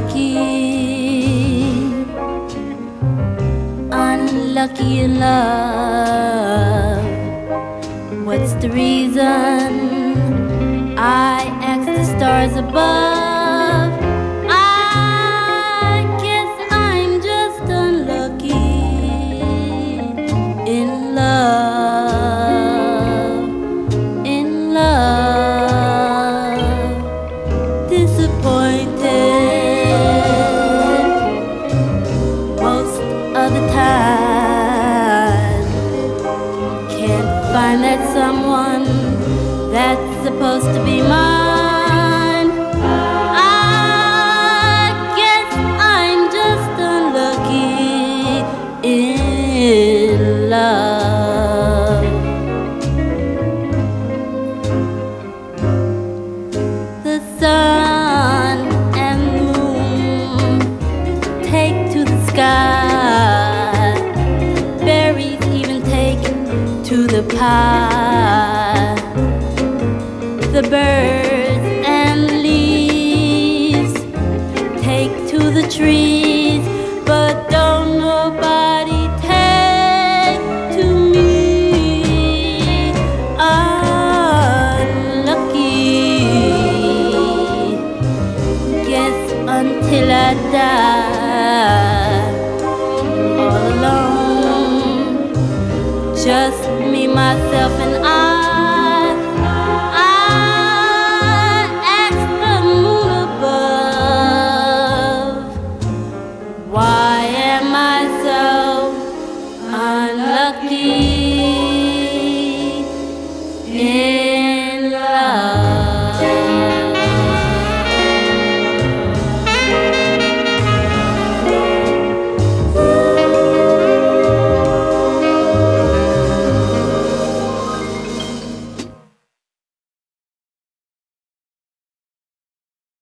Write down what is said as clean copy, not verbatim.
unlucky in love. What's the reason? I ask the stars above. I guess I'm just unlucky in love, in love. Disappointed most of the time. Can't find that someone that's supposed to be mine. I guess I'm just unlucky in love. The sun and moon take to the sky. Berries even take to the pie. The birds and leaves take to the trees, but don't nobody take to me. Unlucky, guess until I die, all alone, just me, myself, and I.